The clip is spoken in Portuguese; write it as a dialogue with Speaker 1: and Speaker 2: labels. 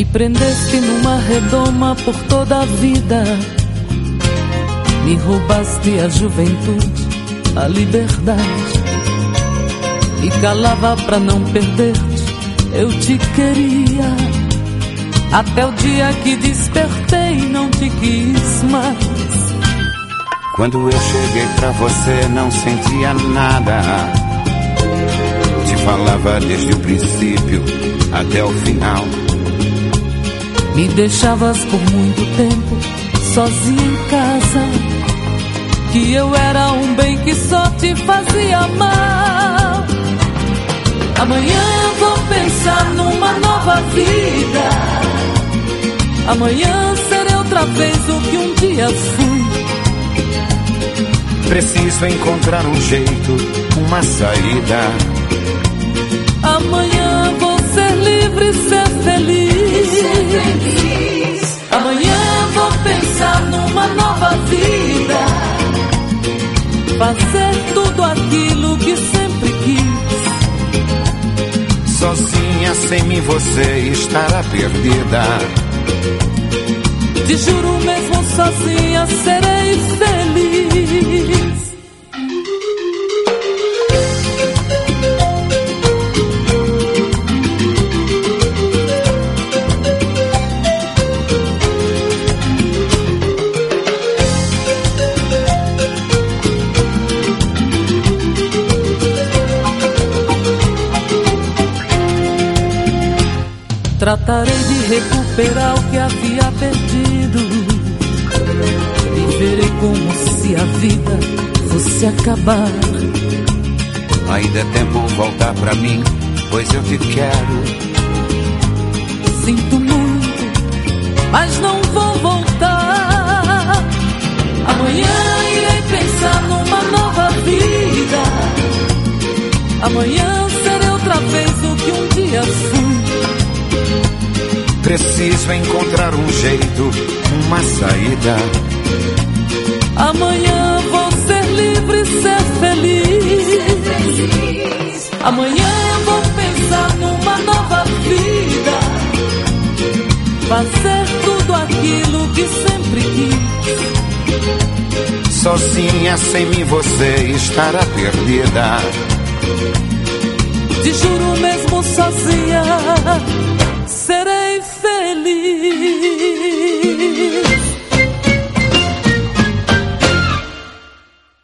Speaker 1: prendeste numa redoma por toda a vida. Me roubaste a juventude, a liberdade. Me calava pra não perder-te, eu te queria. Até o dia que despertei não te quis mais.
Speaker 2: Quando eu cheguei pra você não sentia nada. Te falava desde o princípio até o final.
Speaker 1: Me deixavas por muito tempo sozinha em casa, que eu era um bem que só te fazia mal. Amanhã eu vou pensar numa nova vida. Amanhã serei outra vez o que um dia fui.
Speaker 2: Preciso encontrar um jeito, uma saída.
Speaker 1: Amanhã vou ser livre e ser feliz. Amanhã vou pensar numa nova vida. Fazer tudo aquilo que sempre quis.
Speaker 2: Sozinha, sem mim você estará perdida.
Speaker 1: Te juro, mesmo sozinha serei feliz. Tratarei de recuperar o que havia perdido. Viverei como se a vida fosse acabar.
Speaker 2: Ainda é tempo voltar pra mim, pois eu te quero.
Speaker 1: Sinto muito, mas não vou voltar. Amanhã irei pensar numa nova vida. Amanhã serei outra vez o que um dia fui.
Speaker 2: Preciso encontrar um jeito, uma saída.
Speaker 1: Amanhã vou ser livre e ser feliz. Amanhã vou pensar numa nova vida. Fazer tudo aquilo que sempre quis.
Speaker 2: Sozinha, sem mim você estará perdida.
Speaker 1: Te juro, mesmo sozinha